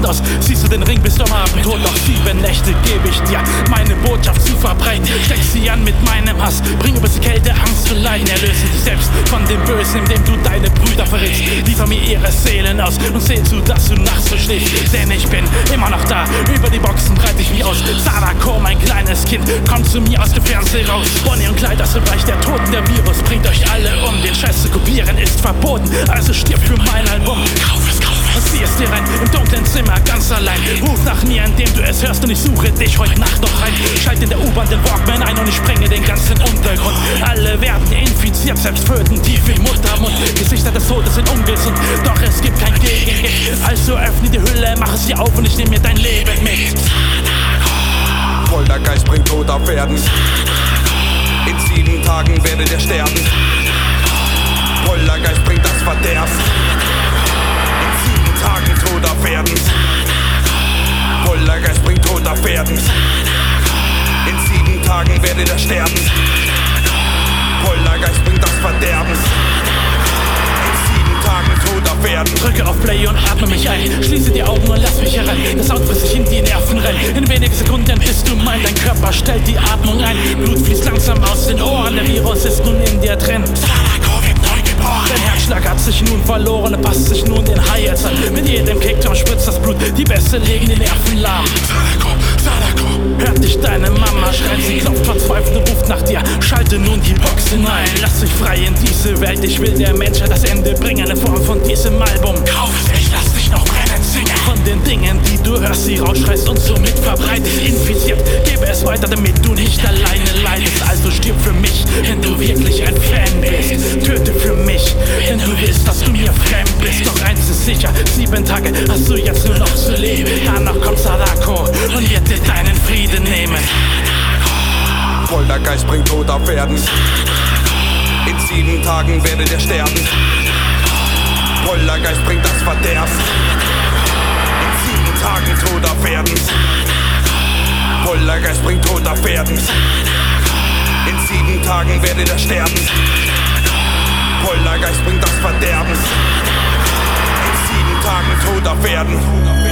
Nacht aus. Siehst du den Ring bis zum Abendtod, noch 7 Nächte gebe ich dir, meine Botschaft zu verbreiten. Steck sie an mit meinem Hass, bring über die Kälte, Angst und Leiden. Erlöse dich selbst von dem Bösen, indem du deine Brüder verrätst. Liefer mir ihre Seelen aus und seh zu, dass du nachts so schläfst. Denn ich bin immer noch da, über die Boxen breite ich mich aus. Sadako, mein kleines Kind, kommt zu mir aus dem Fernseher raus. Bonnie und Clyde, das Reich der Toten, der Virus bringt euch alle um. Den Scheiß zu kopieren ist verboten, also stirb für mein Album. Kauf es, zieh es dir rein, im dunklen Zimmer ganz allein. Ruf nach mir, indem du es hörst, und ich suche dich heute Nacht noch rein. Schalt in der U-Bahn den Walkman ein und ich sprenge den ganzen Untergrund. Alle werden infiziert, selbst Föten tief im Muttermund. Gesichter des Todes sind ungesund, doch es gibt kein Gegengift. Also öffne die Hülle, mach sie auf und ich nehm mir dein Leben mit. Poltergeist bringt Tod auf Erden. In 7 Tagen werdet ihr sterben. Poltergeist bringt das Verderben. In 7 Tagen Tod auf Erden. Poltergeist bringt Tod auf Erden. In 7 Tagen werdet ihr sterben. Poltergeist bringt das Verderben. In 7 Tagen Tod auf Erden. Drücke auf Play und atme mich ein. Schließe die Augen und lass mich herein. Das Sound frisst sich in die Nerven rein. In wenigen Sekunden bist du mein. Dein Körper stellt die Atmung ein. Blut fließt langsam aus den Ohren. Der Virus ist nun in dir drin. Dein Herzschlag hat sich nun verloren, er passt sich nun den High-Hats an. Mit jedem Kickdown spritzt das Blut, die Bässe legen die Nerven lahm. Sadako, hört dich deine Mama schreien, sie klopft verzweifelt und ruft nach dir. Schalte nun die Boxen ein, lass dich frei in diese Welt. Ich will der Menschheit das Ende bringen in Form von diesem Album. Kauf es, ich lass dich noch brennen, singen. Von den Dingen, die du hörst, sie rausschreist und somit verbreitest. Infiziert, gebe es weiter, damit du nicht alleine leidest. Also stirb für mich, wenn du wirklich ein Fan bist. Töte für mich, denn du willst, dass du mir fremd bist. Doch eins ist sicher, 7 Tage hast du jetzt nur noch zu leben. Danach kommt Sadako und wird dir deinen Frieden nehmen. Poltergeist bringt Tod auf Erden. In 7 Tagen werdet ihr sterben. Poltergeist bringt das Verderben. In 7 Tagen Tod auf Erden. Poltergeist bringt Tod auf Erden. In 7 Tagen werdet ihr sterben. Poltergeist bringt das Verderben. In 7 Tagen Tod auf Erden.